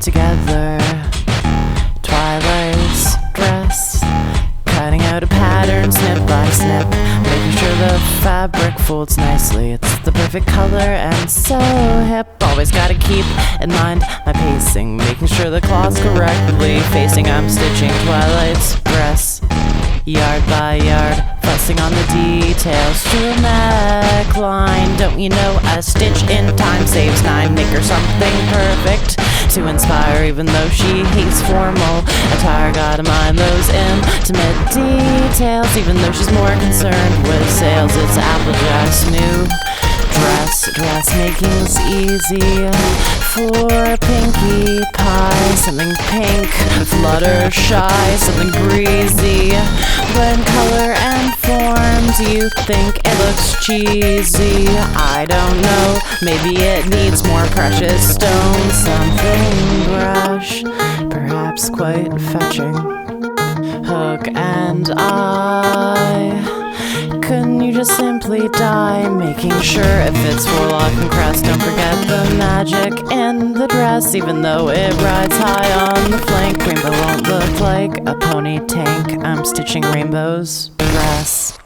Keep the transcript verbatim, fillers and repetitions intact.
together. Twilight's dress, cutting out a pattern snip by snip, making sure the fabric folds nicely. It's the perfect color and so hip. Always gotta keep in mind my pacing, making sure the cloth's correctly facing. I'm stitching Twilight's dress, yard by yard, fussing on the details to a neckline. Don't you know a stitch in time saves nine? Make her something perfect to inspire, even though she hates formal attire. Gotta mind those intimate details, even though she's more concerned with sales. It's Applejack's new dress. Dressmaking's easy for Pinkie Pie. Something pink, Fluttershy, something breezy, blend color and form. Do you think it looks cheesy? I don't know, maybe it needs more precious stones. Something brush, perhaps quite fetching. Hook and eye, couldn't you just simply die? Making sure it fits forelock and crest. Don't forget the magic in the dress, even though it rides high on the flank. Rainbow won't look like a pony tank. I'm stitching Rainbow's dress.